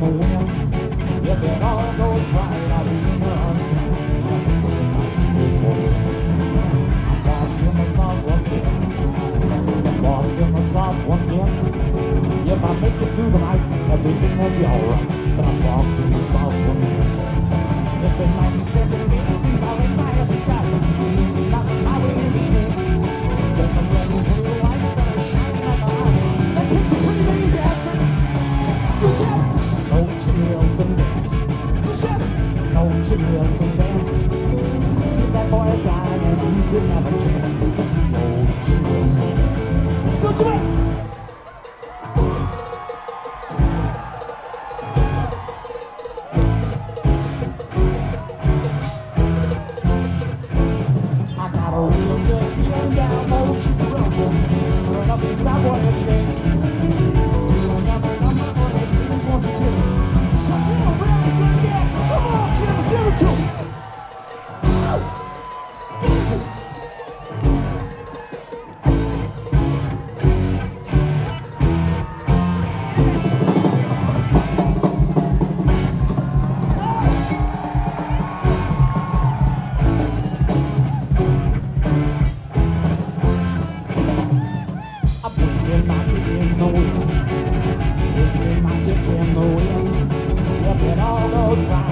gonna win. If it all goes right, I'll be in your arms tonight. I'm lost in the sauce once again. I'm lost in the sauce once again. If I make it through the night, everything will be alright. But I'm lost in the sauce once again. It's been 97 days since I laid my other side. Lots of highway in between. There's some red and blue lights that are shining on my eye. That picture pretty lame bastard. You chefs, don't you hear some dance? You chefs, don't you hear some dance? Give that boy a dime and you could have a chance to see old Jimmy Wilson dance. Go Jimmy! Sure enough, he's got what it takes. Do another number for me, please, won't you, Jimmy? 'Cause you're a really good dancer. Come on, Jimmy, give it to me. Easy. My dick in the wind. If it all goes right.